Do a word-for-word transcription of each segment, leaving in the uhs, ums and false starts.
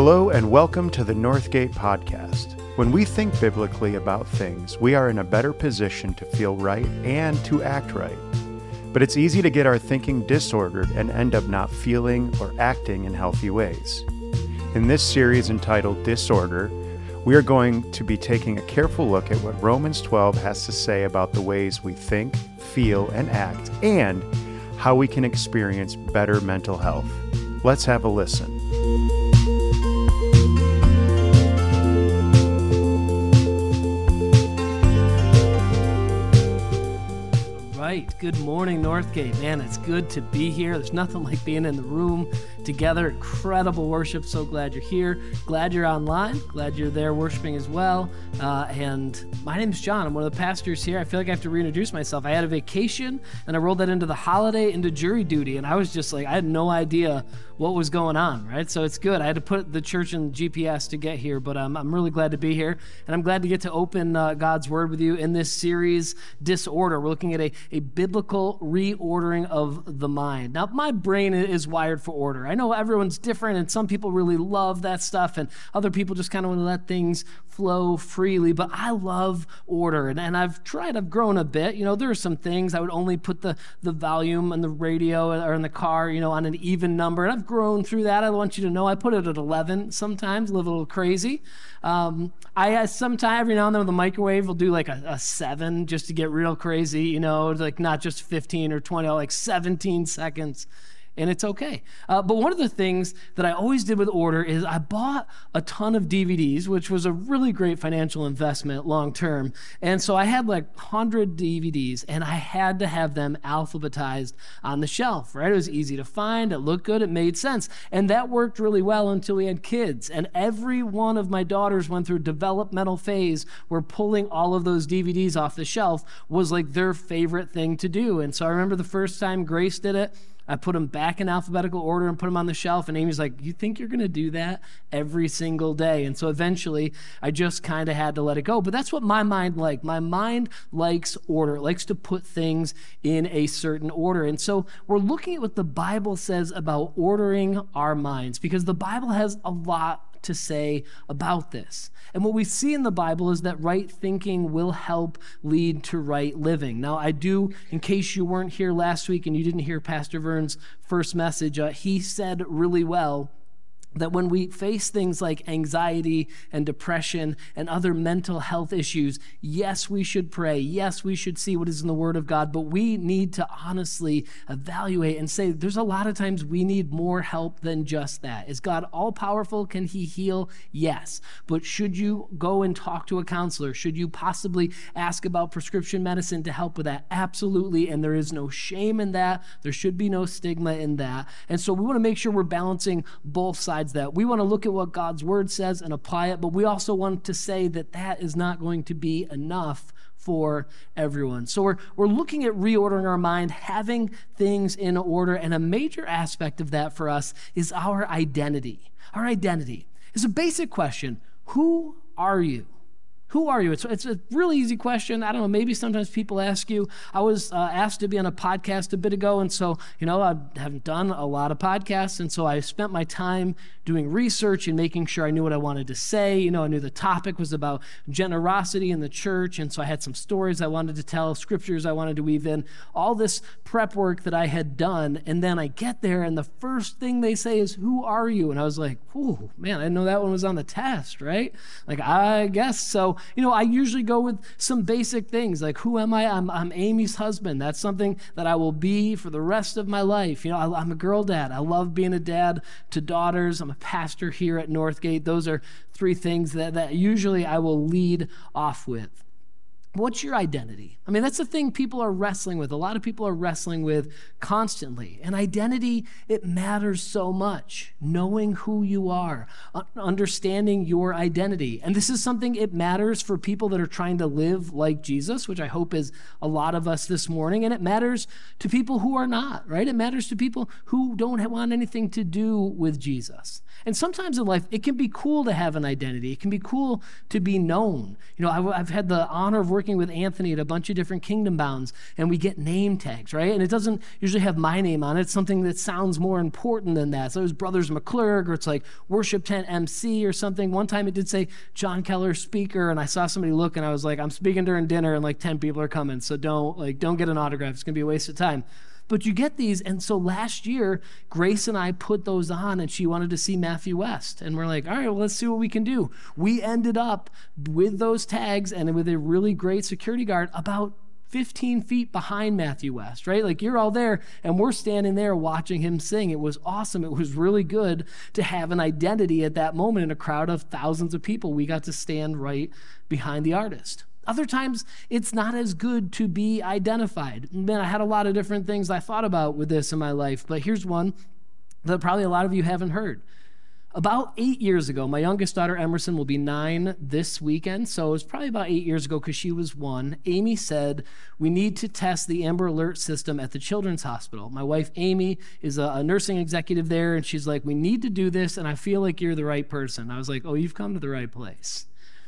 Hello and welcome to the Northgate Podcast. When we think biblically about things, we are in a better position to feel right and to act right. But it's easy to get our thinking disordered and end up not feeling or acting in healthy ways. In this series entitled Disorder, we are going to be taking a careful look at what Romans twelve has to say about the ways we think, feel, and act, and how we can experience better mental health. Let's have a listen. Right. Good morning, Northgate. Man, it's good to be here. There's nothing like being in the room together. Incredible worship. So glad you're here. Glad you're online. Glad you're there worshiping as well. Uh, and my name is John. I'm one of the pastors here. I feel like I have to reintroduce myself. I had a vacation, and I rolled that into the holiday, into jury duty, and I was just like, I had no idea what was going on, right? So it's good. I had to put the church in G P S to get here, but um, I'm really glad to be here, and I'm glad to get to open uh, God's Word with you in this series, Disorder. We're looking at a, a biblical reordering of the mind. Now, my brain is wired for order. I know everyone's different, and some people really love that stuff, and other people just kind of want to let things flow freely, but I love order, and, and I've tried, I've grown a bit. You know, there are some things I would only put the, the volume on the radio or in the car, you know, on an even number, and I've grown through that. I want you to know I put it at eleven sometimes, live a little crazy. Um, I uh, sometimes, every now and then with the microwave, will do like a, a seven just to get real crazy, you know, like not just fifteen or twenty, like seventeen seconds. And it's okay. Uh, but one of the things that I always did with order is I bought a ton of D V Ds, which was a really great financial investment long term. And so I had like one hundred D V Ds, and I had to have them alphabetized on the shelf, right? It was easy to find. It looked good. It made sense. And that worked really well until we had kids. And every one of my daughters went through a developmental phase where pulling all of those D V Ds off the shelf was like their favorite thing to do. And so I remember the first time Grace did it, I put them back in alphabetical order and put them on the shelf. And Amy's like, you think you're going to do that every single day? And so eventually I just kind of had to let it go. But that's what my mind liked. My mind likes order. It likes to put things in a certain order. And so we're looking at what the Bible says about ordering our minds, because the Bible has a lot to say about this. And what we see in the Bible is that right thinking will help lead to right living. Now, I do, in case you weren't here last week and you didn't hear Pastor Vern's first message, uh, he said really well that when we face things like anxiety and depression and other mental health issues, yes, we should pray. Yes, we should see what is in the Word of God, but we need to honestly evaluate and say there's a lot of times we need more help than just that. Is God all-powerful? Can He heal? Yes. But should you go and talk to a counselor? Should you possibly ask about prescription medicine to help with that? Absolutely, and there is no shame in that. There should be no stigma in that. And so we want to make sure we're balancing both sides. That we want to look at what God's Word says and apply it, but we also want to say that that is not going to be enough for everyone. So we're we're looking at reordering our mind, having things in order, and a major aspect of that for us is our identity. Our identity is a basic question. Who are you? Who are you? It's, it's a really easy question. I don't know, maybe sometimes people ask you. I was uh, asked to be on a podcast a bit ago, and so, you know, I haven't done a lot of podcasts, and so I spent my time doing research and making sure I knew what I wanted to say. You know, I knew the topic was about generosity in the church, and so I had some stories I wanted to tell, scriptures I wanted to weave in, all this prep work that I had done, and then I get there, and the first thing they say is, who are you? And I was like, oh, man, I didn't know that one was on the test, right? Like, I guess so. You know, I usually go with some basic things like, who am I? I'm, I'm Amy's husband. That's something that I will be for the rest of my life. You know, I, I'm a girl dad. I love being a dad to daughters. I'm a pastor here at Northgate. Those are three things that, that usually I will lead off with. What's your identity? I mean, that's the thing people are wrestling with. A lot of people are wrestling with constantly. And identity, it matters so much. Knowing who you are, understanding your identity. And this is something it matters for people that are trying to live like Jesus, which I hope is a lot of us this morning. And it matters to people who are not, right? It matters to people who don't want anything to do with Jesus. And sometimes in life, it can be cool to have an identity. It can be cool to be known. You know, I've had the honor of working working with Anthony at a bunch of different Kingdom Bounds, and we get name tags, right? And it doesn't usually have my name on it. It's something that sounds more important than that. So it was Brothers McClurg, or it's like Worship Tent M C or something. One time it did say John Keller speaker, and I saw somebody look, and I was like, I'm speaking during dinner, and like ten people are coming, so don't like don't get an autograph. It's going to be a waste of time. But you get these, and so last year, Grace and I put those on, and she wanted to see Matthew West. And we're like, all right, well, let's see what we can do. We ended up with those tags and with a really great security guard about fifteen feet behind Matthew West, right? Like you're all there, and we're standing there watching him sing. It was awesome. It was really good to have an identity at that moment in a crowd of thousands of people. We got to stand right behind the artist. Other times, it's not as good to be identified. Man, I had a lot of different things I thought about with this in my life, but here's one that probably a lot of you haven't heard. About eight years ago, my youngest daughter, Emerson, will be nine this weekend, so it was probably about eight years ago because she was one. Amy said, we need to test the Amber Alert system at the Children's Hospital. My wife, Amy, is a, a nursing executive there, and she's like, we need to do this, and I feel like you're the right person. I was like, oh, you've come to the right place.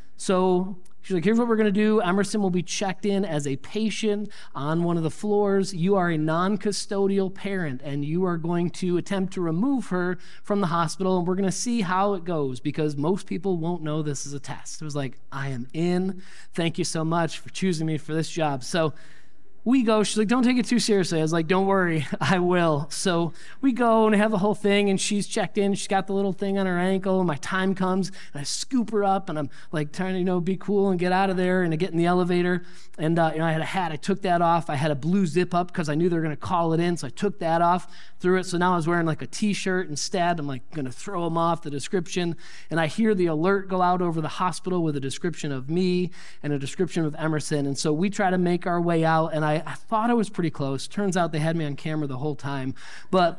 So she's like, here's what we're going to do. Emerson will be checked in as a patient on one of the floors. You are a non-custodial parent, and you are going to attempt to remove her from the hospital, and we're going to see how it goes because most people won't know this is a test. It was like, I am in. Thank you so much for choosing me for this job. So we go, she's like, don't take it too seriously. I was like, don't worry, I will. So we go and have the whole thing, and she's checked in. She's got the little thing on her ankle, and my time comes, and I scoop her up, and I'm like trying to, you know, be cool and get out of there and I get in the elevator. And, uh, you know, I had a hat. I took that off. I had a blue zip up because I knew they were going to call it in, so I took that off, threw it. So now I was wearing like a T-shirt instead. I'm like going to throw them off, the description. And I hear the alert go out over the hospital with a description of me and a description of Emerson. And so we try to make our way out, and I I, I thought I was pretty close. Turns out they had me on camera the whole time. But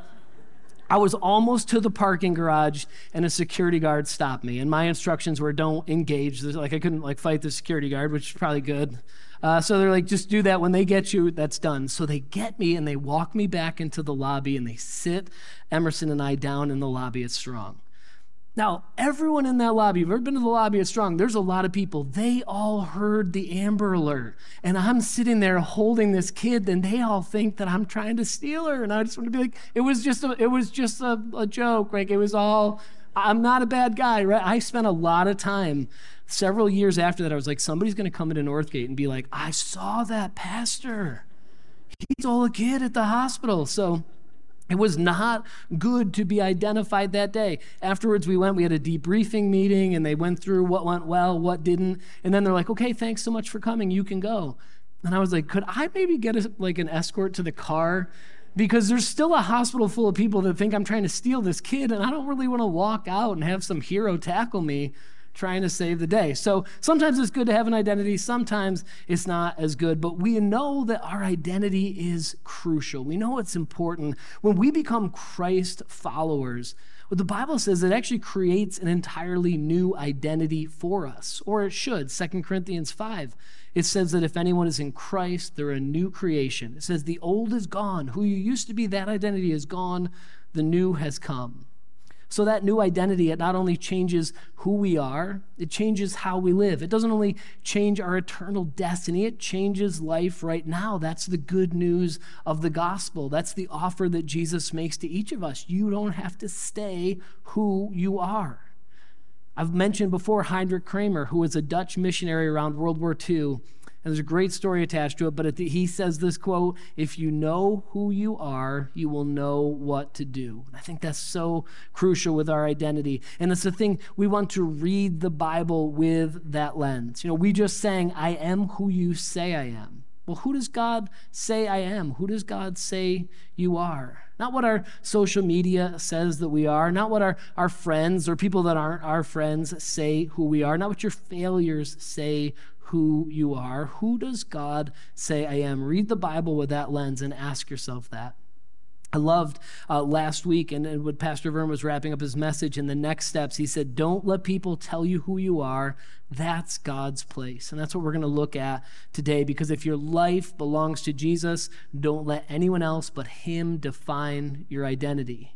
I was almost to the parking garage, and a security guard stopped me. And my instructions were, don't engage. Like I couldn't like fight the security guard, which is probably good. Uh, so they're like, just do that. When they get you, that's done. So they get me, and they walk me back into the lobby, and they sit Emerson and I down in the lobby at Strong. Now, everyone in that lobby, you've ever been to the lobby at Strong, there's a lot of people. They all heard the Amber Alert. And I'm sitting there holding this kid, and they all think that I'm trying to steal her. And I just want to be like, it was just a, it was just a, a joke. Like, it was all, I'm not a bad guy, right? I spent a lot of time, several years after that, I was like, somebody's going to come into Northgate and be like, I saw that pastor. He stole a kid at the hospital. So it was not good to be identified that day. Afterwards, we went, we had a debriefing meeting, and they went through what went well, what didn't. And then they're like, okay, thanks so much for coming. You can go. And I was like, could I maybe get a, like an escort to the car? Because there's still a hospital full of people that think I'm trying to steal this kid, and I don't really want to walk out and have some hero tackle me trying to save the day. So sometimes it's good to have an identity. Sometimes it's not as good. But we know that our identity is crucial. We know it's important. When we become Christ followers, what the Bible says, it actually creates an entirely new identity for us, or it should. Second Corinthians five, it says that if anyone is in Christ, they're a new creation. It says the old is gone. Who you used to be, that identity is gone. The new has come. So that new identity, it not only changes who we are, it changes how we live. It doesn't only change our eternal destiny, it changes life right now. That's the good news of the gospel. That's the offer that Jesus makes to each of us. You don't have to stay who you are. I've mentioned before Heinrich Kramer, who was a Dutch missionary around World War Two. And there's a great story attached to it, but he says this quote, if you know who you are, you will know what to do. And I think that's so crucial with our identity. And it's the thing, we want to read the Bible with that lens. You know, we just sang, I am who you say I am. Well, who does God say I am? Who does God say you are? Not what our social media says that we are, not what our, our friends or people that aren't our friends say who we are, not what your failures say who you are. Who does God say I am? Read the Bible with that lens and ask yourself that. I loved uh, last week, and, and when Pastor Vern was wrapping up his message, in the next steps, he said, don't let people tell you who you are. That's God's place. And that's what we're going to look at today, because if your life belongs to Jesus, don't let anyone else but him define your identity.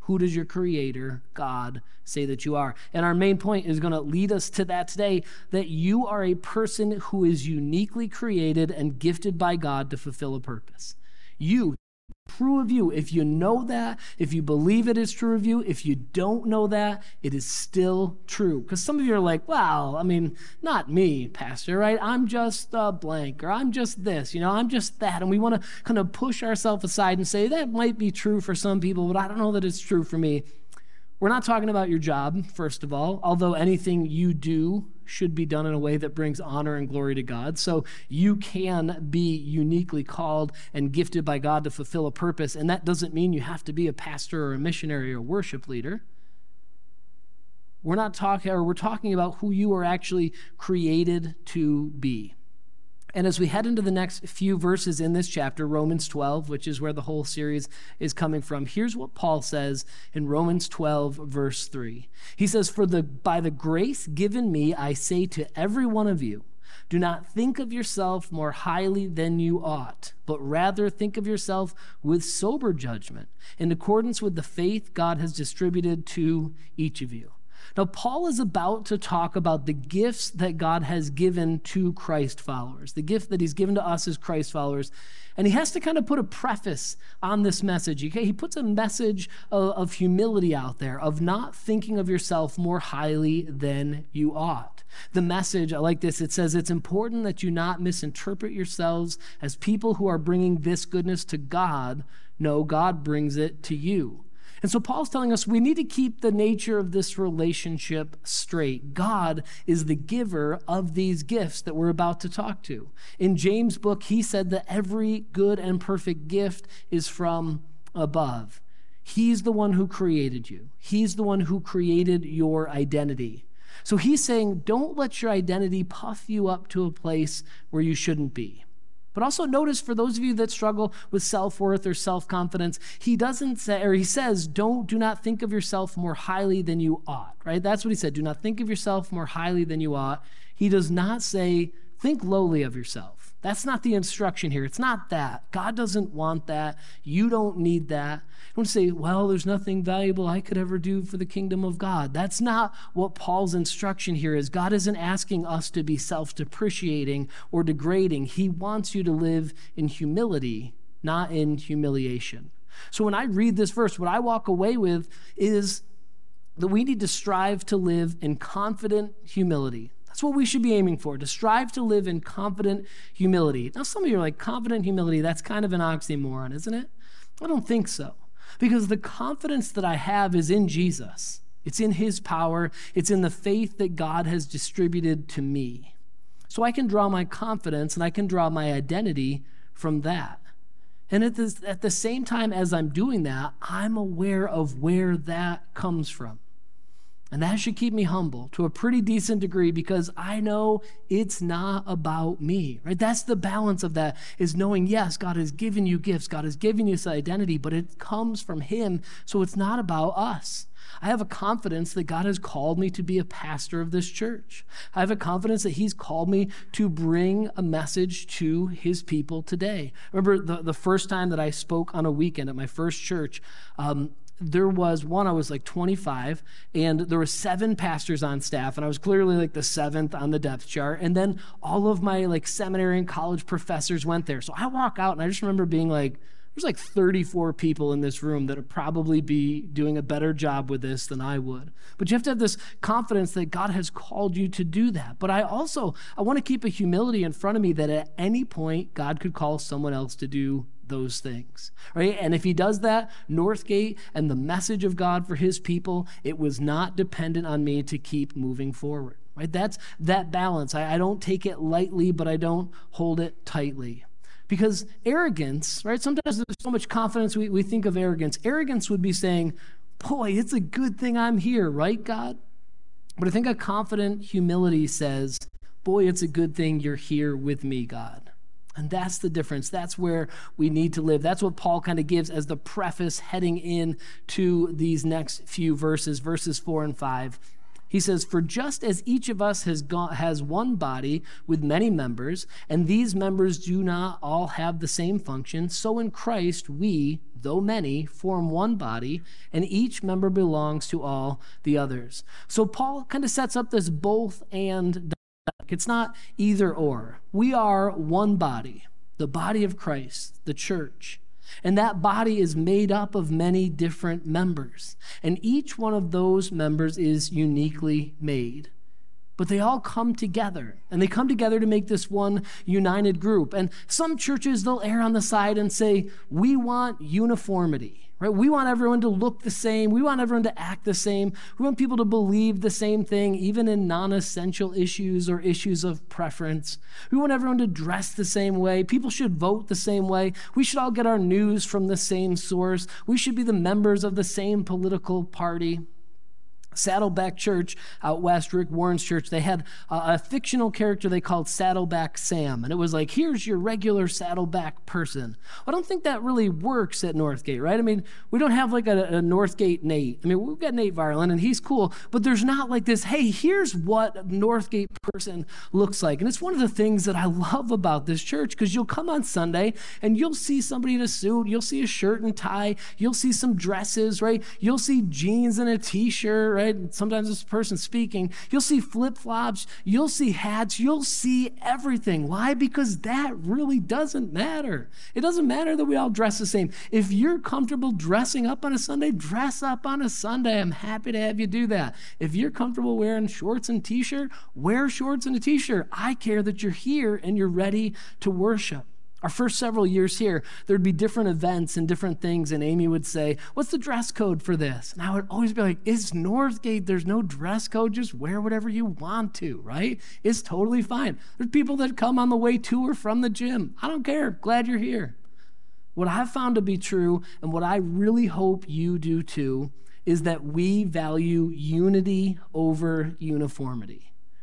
Who does your creator, God, say that you are? And our main point is going to lead us to that today, that you are a person who is uniquely created and gifted by God to fulfill a purpose. You, true of you. If you know that, if you believe it is true of you, if you don't know that, it is still true. Because some of you are like, well, I mean, not me, Pastor, right? I'm just uh, blank, or I'm just this, you know, I'm just that. And we want to kind of push ourselves aside and say, that might be true for some people, but I don't know that it's true for me. We're not talking about your job, first of all, although anything you do should be done in a way that brings honor and glory to God. So you can be uniquely called and gifted by God to fulfill a purpose, and that doesn't mean you have to be a pastor or a missionary or worship leader. We're not talking, or we're talking about who you are actually created to be. And as we head into the next few verses in this chapter, Romans twelve, which is where the whole series is coming from, here's what Paul says in Romans twelve, verse three. He says, For the by the grace given me, I say to every one of you, do not think of yourself more highly than you ought, but rather think of yourself with sober judgment, in accordance with the faith God has distributed to each of you. Now, Paul is about to talk about the gifts that God has given to Christ followers, the gift that he's given to us as Christ followers. And he has to kind of put a preface on this message. Okay? He puts a message of, of humility out there, of not thinking of yourself more highly than you ought. The message, I like this, it says, it's important that you not misinterpret yourselves as people who are bringing this goodness to God. No, God brings it to you. And so Paul's telling us we need to keep the nature of this relationship straight. God is the giver of these gifts that we're about to talk to. In James' book, he said that every good and perfect gift is from above. He's the one who created you. He's the one who created your identity. So he's saying, don't let your identity puff you up to a place where you shouldn't be. But also notice, for those of you that struggle with self-worth or self-confidence, he doesn't say, or he says, don't, do not think of yourself more highly than you ought, right? That's what he said. Do not think of yourself more highly than you ought. He does not say, think lowly of yourself. That's not the instruction here. It's not that. God doesn't want that. You don't need that. Don't say, well, there's nothing valuable I could ever do for the kingdom of God. That's not what Paul's instruction here is. God isn't asking us to be self-depreciating or degrading. He wants you to live in humility, not in humiliation. So when I read this verse, what I walk away with is that we need to strive to live in confident humility. That's what we should be aiming for, to strive to live in confident humility. Now, some of you are like, confident humility, that's kind of an oxymoron, isn't it? I don't think so. Because the confidence that I have is in Jesus. It's in his power. It's in the faith that God has distributed to me. So I can draw my confidence and I can draw my identity from that. And at the, at the same time as I'm doing that, I'm aware of where that comes from. And that should keep me humble to a pretty decent degree, because I know it's not about me, right? That's the balance of that, is knowing, yes, God has given you gifts. God has given you this identity, but it comes from him. So it's not about us. I have a confidence that God has called me to be a pastor of this church. I have a confidence that he's called me to bring a message to his people today. Remember the, the first time that I spoke on a weekend at my first church, um, there was one, I was like twenty-five, and there were seven pastors on staff, and I was clearly like the seventh on the depth chart. And then all of my like seminary and college professors went there. So I walk out and I just remember being like, there's like thirty-four people in this room that would probably be doing a better job with this than I would. But you have to have this confidence that God has called you to do that. But I also, I want to keep a humility in front of me that at any point God could call someone else to do those things, right? And if he does that, Northgate and the message of God for his people, it was not dependent on me to keep moving forward, right? That's that balance. I, I don't take it lightly, but I don't hold it tightly. Because arrogance, right? Sometimes there's so much confidence, we, we think of arrogance. Arrogance would be saying, boy, it's a good thing I'm here, right, God? But I think a confident humility says, boy, it's a good thing you're here with me, God. And that's the difference. That's where we need to live. That's what Paul kind of gives as the preface heading in to these next few verses, verses four and five. He says, for just as each of us has gone, has one body with many members, and these members do not all have the same function, so in Christ we, though many, form one body, and each member belongs to all the others. So Paul kind of sets up this both and. It's not either or. We are one body, the body of Christ, the church. And that body is made up of many different members. And each one of those members is uniquely made. But they all come together, and they come together to make this one united group. And some churches, they'll err on the side and say, we want uniformity, right? We want everyone to look the same. We want everyone to act the same. We want people to believe the same thing, even in non-essential issues or issues of preference. We want everyone to dress the same way. People should vote the same way. We should all get our news from the same source. We should be the members of the same political party. Saddleback Church out west, Rick Warren's church, they had uh, a fictional character they called Saddleback Sam. And it was like, here's your regular Saddleback person. Well, I don't think that really works at Northgate, right? I mean, we don't have like a, a Northgate Nate. I mean, we've got Nate Varlin, and he's cool, but there's not like this, hey, here's what a Northgate person looks like. And it's one of the things that I love about this church, because you'll come on Sunday, and you'll see somebody in a suit, you'll see a shirt and tie, you'll see some dresses, right? You'll see jeans and a t-shirt, right? Sometimes it's a person speaking. You'll see flip-flops. You'll see hats. You'll see everything. Why? Because that really doesn't matter. It doesn't matter that we all dress the same. If you're comfortable dressing up on a Sunday, dress up on a Sunday. I'm happy to have you do that. If you're comfortable wearing shorts and t-shirt, wear shorts and a t-shirt. I care that you're here and you're ready to worship. Our first several years here, there'd be different events and different things, and Amy would say, what's the dress code for this? And I would always be like, it's Northgate. There's no dress code. Just wear whatever you want to, right? It's totally fine. There's people that come on the way to or from the gym. I don't care. Glad you're here. What I've found to be true, and what I really hope you do too, is that we value unity over uniformity.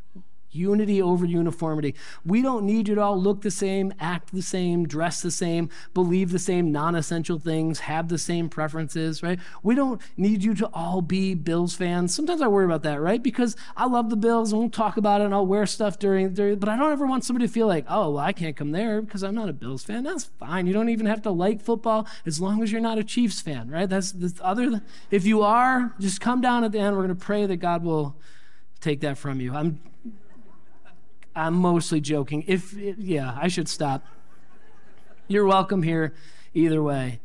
Unity over uniformity. We don't need you to all look the same, act the same, dress the same, believe the same non-essential things, have the same preferences, right? We don't need you to all be Bills fans. Sometimes I worry about that, right? Because I love the Bills and we'll talk about it and I'll wear stuff during, during but I don't ever want somebody to feel like, oh, well, I can't come there because I'm not a Bills fan. That's fine. You don't even have to like football as long as you're not a Chiefs fan, right? That's, that's other than, if you are, just come down at the end. We're going to pray that God will take that from you. I'm I'm mostly joking. If, yeah, I should stop. You're welcome here either way.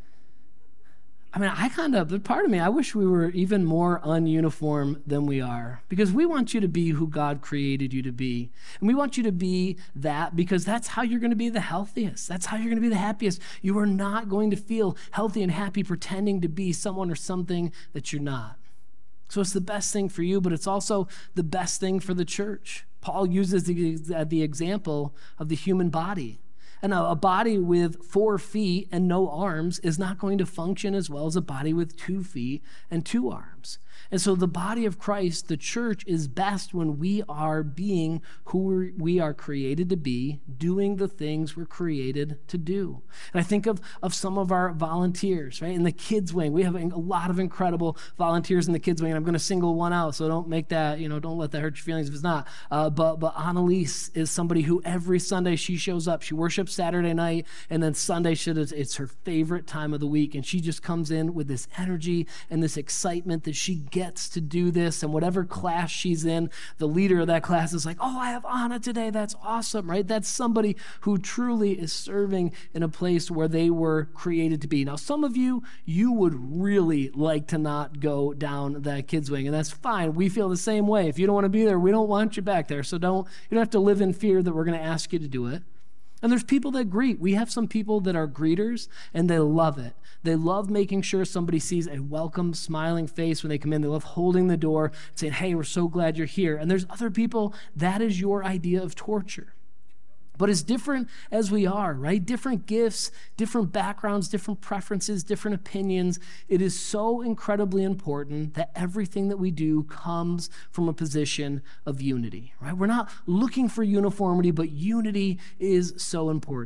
I mean, I kind of, part of me, I wish we were even more ununiform than we are, because we want you to be who God created you to be. And we want you to be that because that's how you're going to be the healthiest. That's how you're going to be the happiest. You are not going to feel healthy and happy pretending to be someone or something that you're not. So it's the best thing for you, but it's also the best thing for the church. Paul uses the, the example of the human body. And a, a body with four feet and no arms is not going to function as well as a body with two feet and two arms. And so the body of Christ, the church, is best when we are being who we are created to be, doing the things we're created to do. And I think of, of some of our volunteers, right? In the kids wing, we have a lot of incredible volunteers in the kids wing, and I'm going to single one out, so don't make that, you know, don't let that hurt your feelings if it's not. Uh, but, but Annalise is somebody who every Sunday she shows up. She worships Saturday night, and then Sunday she does, it's her favorite time of the week, and she just comes in with this energy and this excitement that she gets gets to do this, and whatever class she's in, the leader of that class is like, oh, I have Anna today. That's awesome, right? That's somebody who truly is serving in a place where they were created to be. Now, some of you, you would really like to not go down that kids wing, and that's fine. We feel the same way. If you don't want to be there, we don't want you back there. So don't, you don't have to live in fear that we're going to ask you to do it. And there's people that greet. We have some people that are greeters, and they love it. They love making sure somebody sees a welcome, smiling face when they come in. They love holding the door, saying, hey, we're so glad you're here. And there's other people, that is your idea of torture. But as different as we are, right? Different gifts, different backgrounds, different preferences, different opinions. It is so incredibly important that everything that we do comes from a position of unity, right? We're not looking for uniformity, but unity is so important.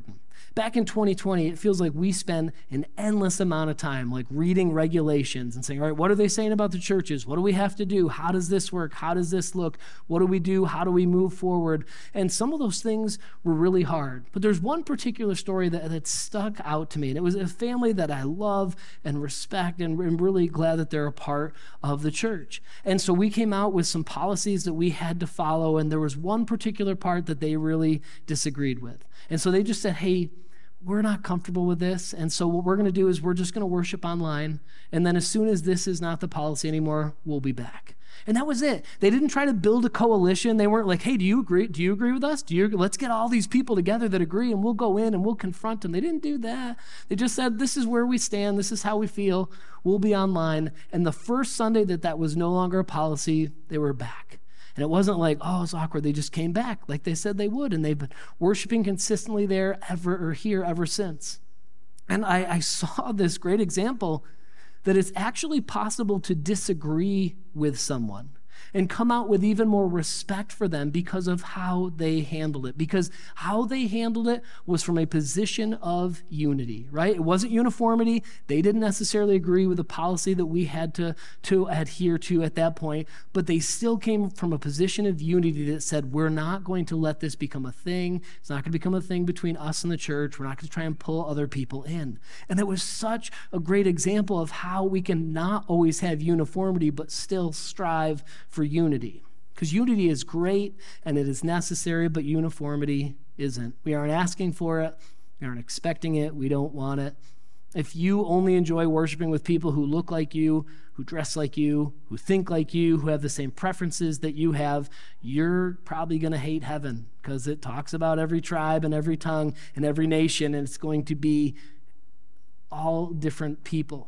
Back in twenty twenty, it feels like we spend an endless amount of time like reading regulations and saying, all right, what are they saying about the churches? What do we have to do? How does this work? How does this look? What do we do? How do we move forward? And some of those things were really hard. But there's one particular story that, that stuck out to me. And it was a family that I love and respect and I'm really glad that they're a part of the church. And so we came out with some policies that we had to follow. And there was one particular part that they really disagreed with. And so they just said, hey, we're not comfortable with this. And so what we're going to do is we're just going to worship online. And then as soon as this is not the policy anymore, we'll be back. And that was it. They didn't try to build a coalition. They weren't like, hey, do you agree? Do you agree with us? Do you? Let's get all these people together that agree and we'll go in and we'll confront them. They didn't do that. They just said, this is where we stand. This is how we feel. We'll be online. And the first Sunday that that was no longer a policy, they were back. And it wasn't like, oh, it's awkward. They just came back like they said they would. And they've been worshiping consistently there ever or here ever since. And I, I saw this great example that it's actually possible to disagree with someone and come out with even more respect for them because of how they handled it. Because how they handled it was from a position of unity, right? It wasn't uniformity. They didn't necessarily agree with the policy that we had to, to adhere to at that point, but they still came from a position of unity that said, we're not going to let this become a thing. It's not going to become a thing between us and the church. We're not going to try and pull other people in. And that was such a great example of how we can not always have uniformity, but still strive for unity. Because unity is great and it is necessary, but uniformity isn't. We aren't asking for it. We aren't expecting it. We don't want it. If you only enjoy worshiping with people who look like you, who dress like you, who think like you, who have the same preferences that you have, you're probably going to hate heaven because it talks about every tribe and every tongue and every nation, and it's going to be all different people.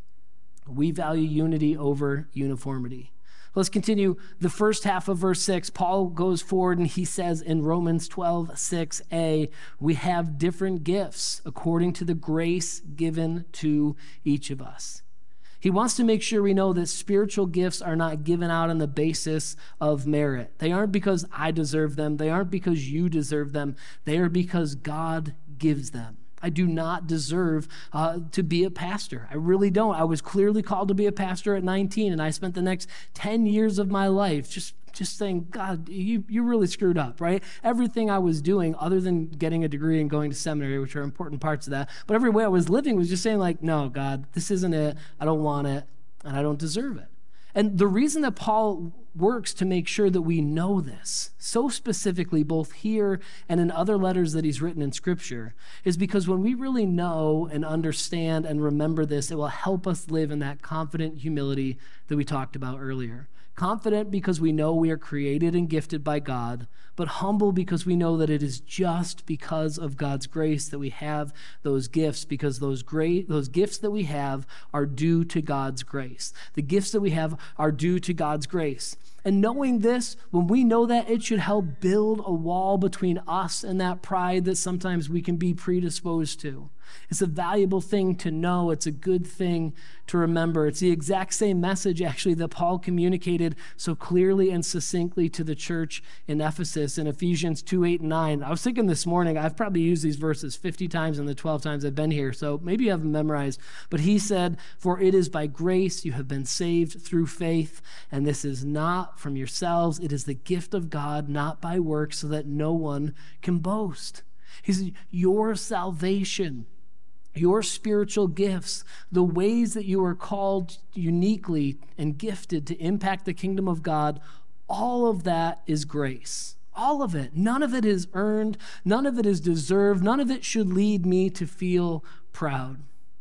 We value unity over uniformity. Let's continue the first half of verse six. Paul goes forward and he says in Romans twelve, six a, we have different gifts according to the grace given to each of us. He wants to make sure we know that spiritual gifts are not given out on the basis of merit. They aren't because I deserve them. They aren't because you deserve them. They are because God gives them. I do not deserve uh, to be a pastor. I really don't. I was clearly called to be a pastor at nineteen, and I spent the next ten years of my life just, just saying, God, you, you really screwed up, right? Everything I was doing, other than getting a degree and going to seminary, which are important parts of that, but every way I was living was just saying like, no, God, this isn't it. I don't want it, and I don't deserve it. And the reason that Paul works to make sure that we know this so specifically, both here and in other letters that he's written in Scripture, is because when we really know and understand and remember this, it will help us live in that confident humility that we talked about earlier. Confident because we know we are created and gifted by God, but humble because we know that it is just because of God's grace that we have those gifts, because those great those gifts that we have are due to God's grace. The gifts that we have are due to God's grace. And knowing this, when we know that, it should help build a wall between us and that pride that sometimes we can be predisposed to. It's a valuable thing to know. It's a good thing to remember. It's the exact same message, actually, that Paul communicated so clearly and succinctly to the church in Ephesus in Ephesians two, eight, and nine. I was thinking this morning, I've probably used these verses fifty times in the twelve times I've been here, so maybe you have them memorized. But he said, for it is by grace you have been saved through faith, and this is not from yourselves. It is the gift of God, not by works, so that no one can boast. He said, your salvation, your spiritual gifts, the ways that you are called uniquely and gifted to impact the kingdom of God, all of that is grace. All of it. None of it is earned. None of it is deserved. None of it should lead me to feel proud.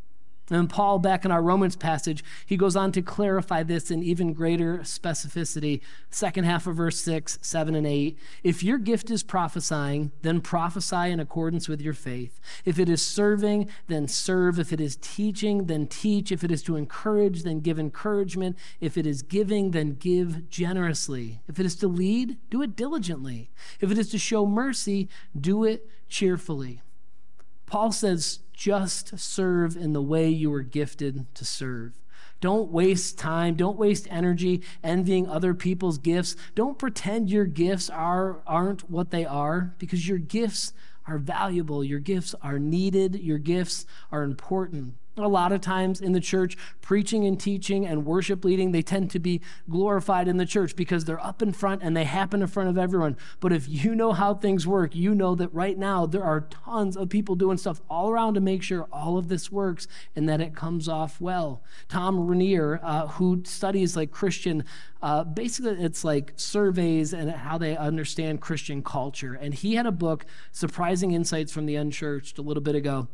And Paul, back in our Romans passage, he goes on to clarify this in even greater specificity. Second half of verse six, seven, and eight. If your gift is prophesying, then prophesy in accordance with your faith. If it is serving, then serve. If it is teaching, then teach. If it is to encourage, then give encouragement. If it is giving, then give generously. If it is to lead, do it diligently. If it is to show mercy, do it cheerfully. Paul says, just serve in the way you were gifted to serve. Don't waste time. Don't waste energy envying other people's gifts. Don't pretend your gifts are, aren't what they are, because your gifts are valuable. Your gifts are needed. Your gifts are important. A lot of times in the church, preaching and teaching and worship leading, they tend to be glorified in the church because they're up in front and they happen in front of everyone. But if you know how things work, you know that right now there are tons of people doing stuff all around to make sure all of this works and that it comes off well. Tom Rainier, uh, who studies like Christian, uh, basically it's like surveys and how they understand Christian culture. And he had a book, Surprising Insights from the Unchurched, a little bit ago.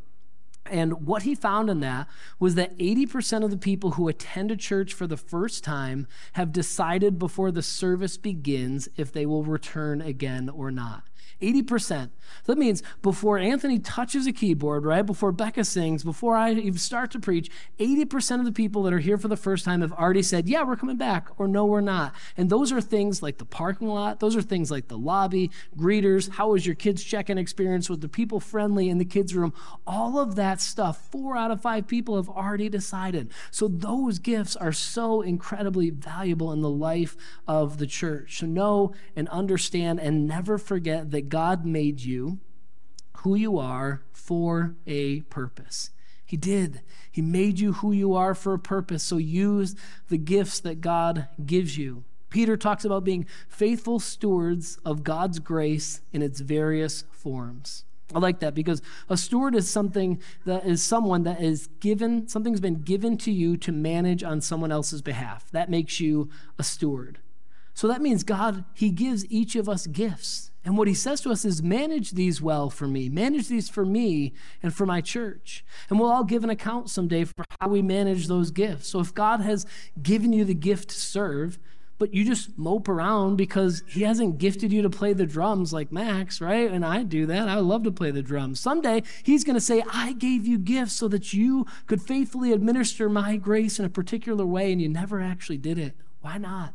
And what he found in that was that eighty percent of the people who attend a church for the first time have decided before the service begins if they will return again or not. eighty percent. So that means before Anthony touches a keyboard, right, before Becca sings, before I even start to preach, eighty percent of the people that are here for the first time have already said, yeah, we're coming back, or no, we're not. And those are things like the parking lot. Those are things like the lobby, greeters, how was your kids' check-in experience, was the people friendly in the kids' room? All of that stuff, four out of five people have already decided. So those gifts are so incredibly valuable in the life of the church. So know and understand and never forget that God made you who you are for a purpose. He did. He made you who you are for a purpose. So use the gifts that God gives you. Peter talks about being faithful stewards of God's grace in its various forms. I like that because a steward is something that is someone that is given, something's been given to you to manage on someone else's behalf. That makes you a steward. So that means God, he gives each of us gifts. And what he says to us is, manage these well for me. Manage these for me and for my church. And we'll all give an account someday for how we manage those gifts. So if God has given you the gift to serve, but you just mope around because he hasn't gifted you to play the drums like Max, right? And I do that. I love to play the drums. Someday he's going to say, I gave you gifts so that you could faithfully administer my grace in a particular way, and you never actually did it. Why not?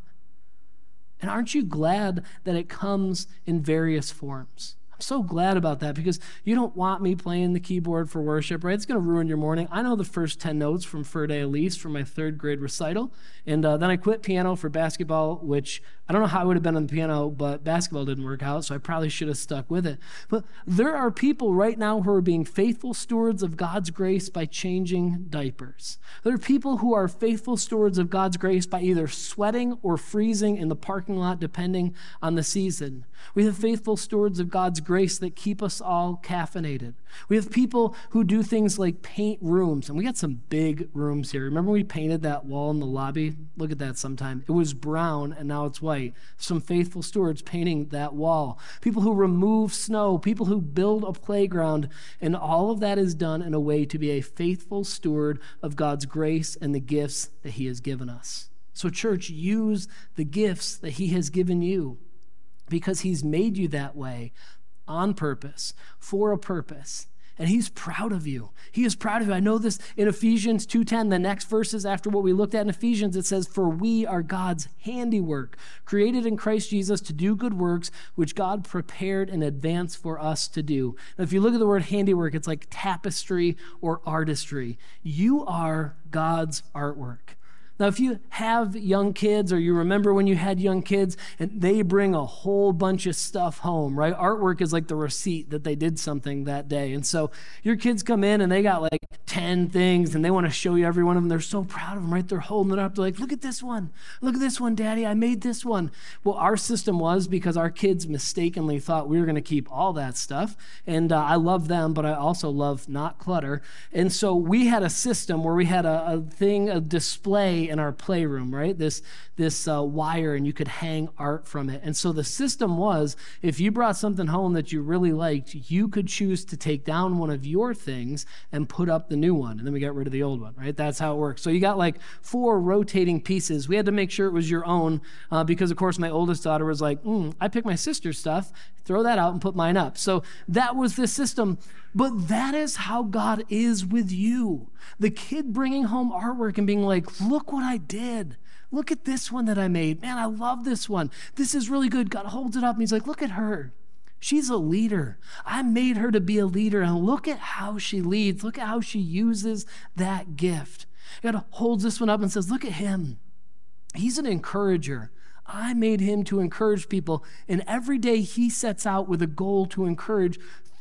And aren't you glad that it comes in various forms? I'm so glad about that because you don't want me playing the keyboard for worship, right? It's going to ruin your morning. I know the first ten notes from Fer de Elise from my third grade recital. And uh, then I quit piano for basketball, which I don't know how I would have been on the piano, but basketball didn't work out, so I probably should have stuck with it. But there are people right now who are being faithful stewards of God's grace by changing diapers. There are people who are faithful stewards of God's grace by either sweating or freezing in the parking lot, depending on the season. We have faithful stewards of God's grace that keep us all caffeinated. We have people who do things like paint rooms, and we got some big rooms here. Remember we painted that wall in the lobby? Look at that sometime. It was brown, and now it's white. Some faithful stewards painting that wall. People who remove snow, people who build a playground, and all of that is done in a way to be a faithful steward of God's grace and the gifts that he has given us. So church, use the gifts that he has given you because he's made you that way on purpose, for a purpose. And he's proud of you. He is proud of you. I know this in Ephesians two ten, the next verses after what we looked at in Ephesians, it says, for we are God's handiwork, created in Christ Jesus to do good works, which God prepared in advance for us to do. Now, if you look at the word handiwork, it's like tapestry or artistry. You are God's artwork. Now, if you have young kids or you remember when you had young kids and they bring a whole bunch of stuff home, right? Artwork is like the receipt that they did something that day. And so your kids come in and they got like ten things and they want to show you every one of them. They're so proud of them, right? They're holding it up. They're like, look at this one. Look at this one, Daddy. I made this one. Well, our system was because our kids mistakenly thought we were going to keep all that stuff. And uh, I love them, but I also love not clutter. And so we had a system where we had a, a thing, a display in our playroom, right? This this uh, wire, and you could hang art from it. And so the system was, if you brought something home that you really liked, you could choose to take down one of your things and put up the new one. And then we got rid of the old one, right? That's how it works. So you got like four rotating pieces. We had to make sure it was your own uh, because, of course, my oldest daughter was like, mm, I picked my sister's stuff, throw that out and put mine up. So that was the system. But that is how God is with you. The kid bringing home artwork and being like, look what I did. Look at this one that I made. Man, I love this one. This is really good. God holds it up and he's like, look at her. She's a leader. I made her to be a leader. And look at how she leads. Look at how she uses that gift. God holds this one up and says, look at him. He's an encourager. I made him to encourage people. And every day he sets out with a goal to encourage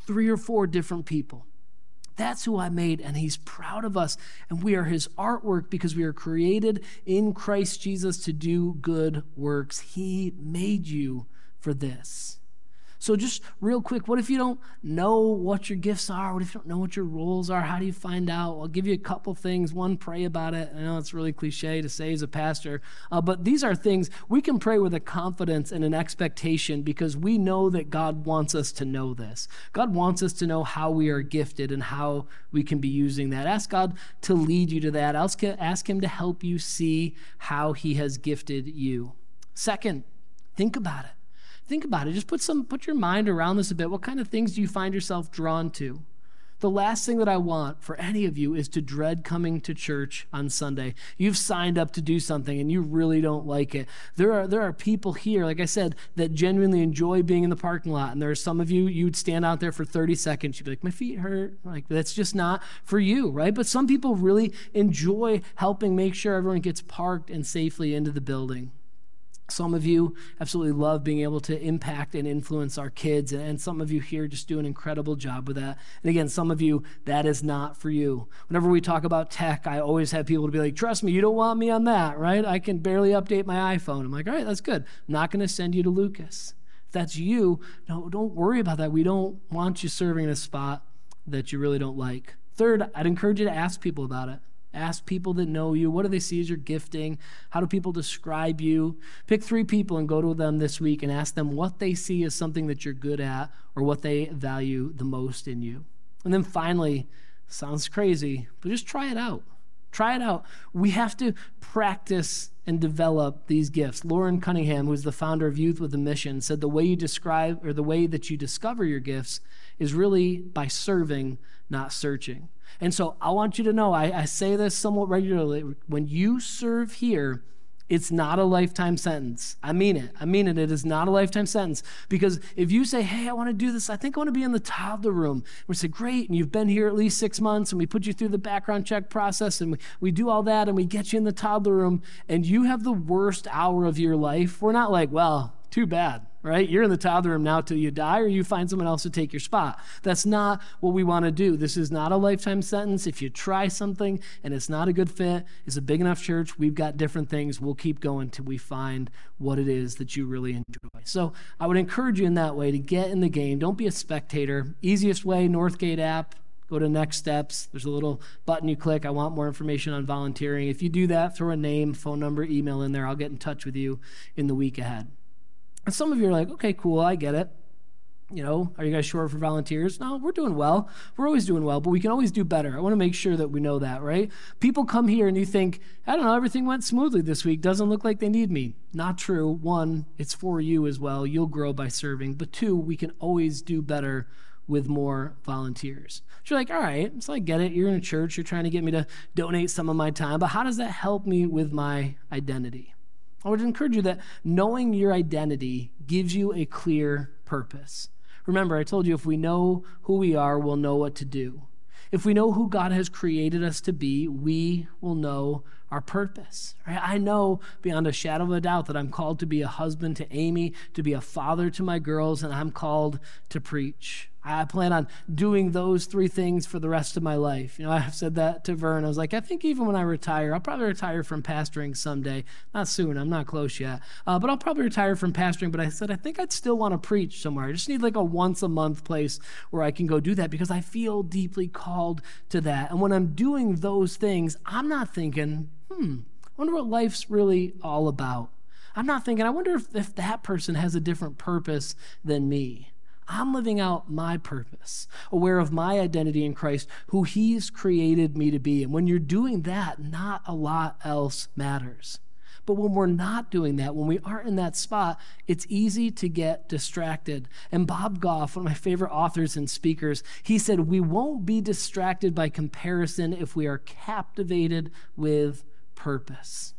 three or four different people. That's who I made, and he's proud of us, and we are his artwork because we are created in Christ Jesus to do good works. He made you for this. So just real quick, what if you don't know what your gifts are? What if you don't know what your roles are? How do you find out? I'll give you a couple things. One, pray about it. I know it's really cliche to say as a pastor, uh, but these are things we can pray with a confidence and an expectation because we know that God wants us to know this. God wants us to know how we are gifted and how we can be using that. Ask God to lead you to that. Ask, ask him to help you see how he has gifted you. Second, think about it. Think about it. Just put some, put your mind around this a bit. What kind of things do you find yourself drawn to? The last thing that I want for any of you is to dread coming to church on Sunday. You've signed up to do something and you really don't like it. There are there are people here, like I said, that genuinely enjoy being in the parking lot. And there are some of you, you'd stand out there for thirty seconds. You'd be like, my feet hurt. Like, that's just not for you, right? But some people really enjoy helping make sure everyone gets parked and safely into the building. Some of you absolutely love being able to impact and influence our kids, and some of you here just do an incredible job with that. And again, some of you, that is not for you. Whenever we talk about tech, I always have people to be like, trust me, you don't want me on that, right? I can barely update my iPhone. I'm like, all right, that's good. I'm not going to send you to Lucas. If that's you, no, don't worry about that. We don't want you serving in a spot that you really don't like. Third, I'd encourage you to ask people about it. Ask people that know you. What do they see as your gifting? How do people describe you? Pick three people and go to them this week and ask them what they see as something that you're good at or what they value the most in you. And then finally, sounds crazy, but just try it out. Try it out. We have to practice and develop these gifts. Lauren Cunningham, who's the founder of Youth with a Mission, said the way you describe or the way that you discover your gifts is really by serving, not searching. And so I want you to know, I, I say this somewhat regularly, when you serve here, it's not a lifetime sentence. I mean it. I mean it. It is not a lifetime sentence. Because if you say, hey, I want to do this, I think I want to be in the toddler room. We say, great, and you've been here at least six months, and we put you through the background check process, and we, we do all that, and we get you in the toddler room, and you have the worst hour of your life. We're not like, well, too bad, right? You're in the toddler room now till you die, or you find someone else to take your spot. That's not what we want to do. This is not a lifetime sentence. If you try something and it's not a good fit, it's a big enough church, we've got different things. We'll keep going till we find what it is that you really enjoy. So I would encourage you in that way to get in the game. Don't be a spectator. Easiest way, Northgate app. Go to Next Steps. There's a little button you click. I want more information on volunteering. If you do that, throw a name, phone number, email in there. I'll get in touch with you in the week ahead. And some of you are like, okay, cool, I get it. You know, are you guys short for volunteers? No, we're doing well. We're always doing well, but we can always do better. I want to make sure that we know that, right? People come here and you think, I don't know, everything went smoothly this week. Doesn't look like they need me. Not true. One, it's for you as well. You'll grow by serving. But two, we can always do better with more volunteers. So you're like, all right, so I get it. You're in a church. You're trying to get me to donate some of my time, but how does that help me with my identity? I would encourage you that knowing your identity gives you a clear purpose. Remember, I told you if we know who we are, we'll know what to do. If we know who God has created us to be, we will know our purpose. Right? I know beyond a shadow of a doubt that I'm called to be a husband to Amy, to be a father to my girls, and I'm called to preach. I plan on doing those three things for the rest of my life. You know, I've said that to Vern. I was like, I think even when I retire, I'll probably retire from pastoring someday. Not soon. I'm not close yet. Uh, but I'll probably retire from pastoring. But I said, I think I'd still want to preach somewhere. I just need like a once a month place where I can go do that because I feel deeply called to that. And when I'm doing those things, I'm not thinking, hmm, I wonder what life's really all about. I'm not thinking, I wonder if, if that person has a different purpose than me. I'm living out my purpose, aware of my identity in Christ, who he's created me to be. And when you're doing that, not a lot else matters. But when we're not doing that, when we aren't in that spot, it's easy to get distracted. And Bob Goff, one of my favorite authors and speakers, he said, we won't be distracted by comparison if we are captivated with purpose.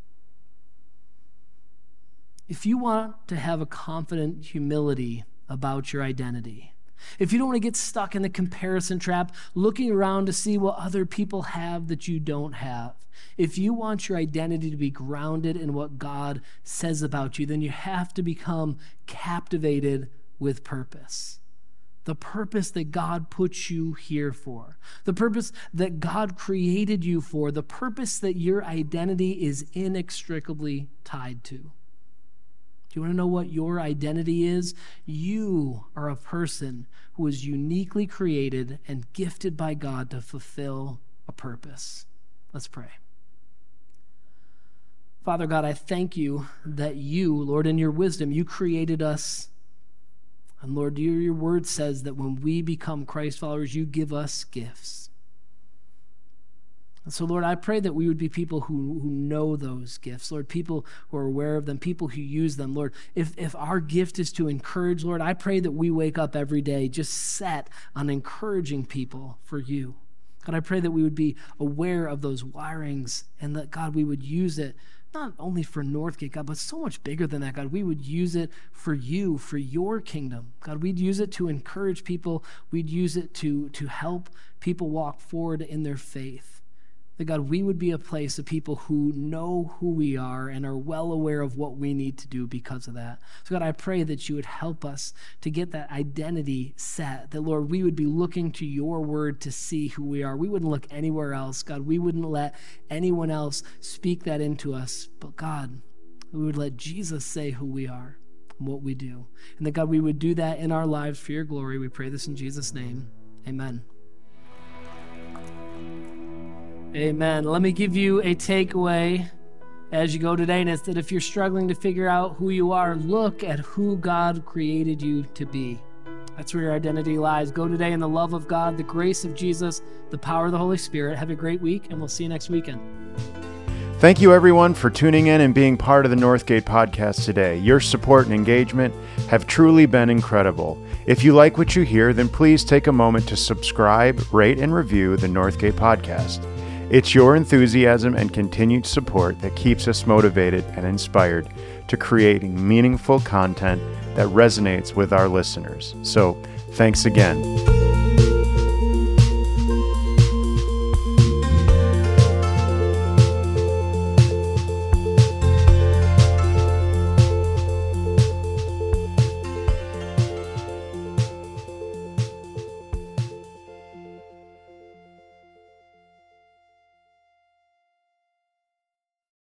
If you want to have a confident humility about your identity, if you don't want to get stuck in the comparison trap, looking around to see what other people have that you don't have, if you want your identity to be grounded in what God says about you, then you have to become captivated with purpose. the purpose that God put you here for, the purpose that God created you for, the purpose that your identity is inextricably tied to. Do you want to know what your identity is? You are a person who is uniquely created and gifted by God to fulfill a purpose. Let's pray. Father God, I thank you that you, Lord, in your wisdom, you created us. And Lord, your, your word says that when we become Christ followers, you give us gifts. And so, Lord, I pray that we would be people who, who know those gifts, Lord, people who are aware of them, people who use them. Lord, if, if our gift is to encourage, Lord, I pray that we wake up every day just set on encouraging people for you. God, I pray that we would be aware of those wirings and that, God, we would use it not only for Northgate, God, but so much bigger than that, God. We would use it for you, for your kingdom. God, we'd use it to encourage people. We'd use it to, to help people walk forward in their faith. That, God, we would be a place of people who know who we are and are well aware of what we need to do because of that. So, God, I pray that you would help us to get that identity set, that, Lord, we would be looking to your word to see who we are. We wouldn't look anywhere else, God. We wouldn't let anyone else speak that into us. But, God, we would let Jesus say who we are and what we do. And that, God, we would do that in our lives for your glory. We pray this in Jesus' name. Amen. Amen. Let me give you a takeaway as you go today, and it's that if you're struggling to figure out who you are, look at who God created you to be. That's where your identity lies. Go today in the love of God, the grace of Jesus, the power of the Holy Spirit. Have a great week, and we'll see you next weekend. Thank you, everyone, for tuning in and being part of the Northgate podcast today. Your support and engagement have truly been incredible. If you like what you hear, then please take a moment to subscribe, rate, and review the Northgate podcast. It's your enthusiasm and continued support that keeps us motivated and inspired to creating meaningful content that resonates with our listeners. So, thanks again.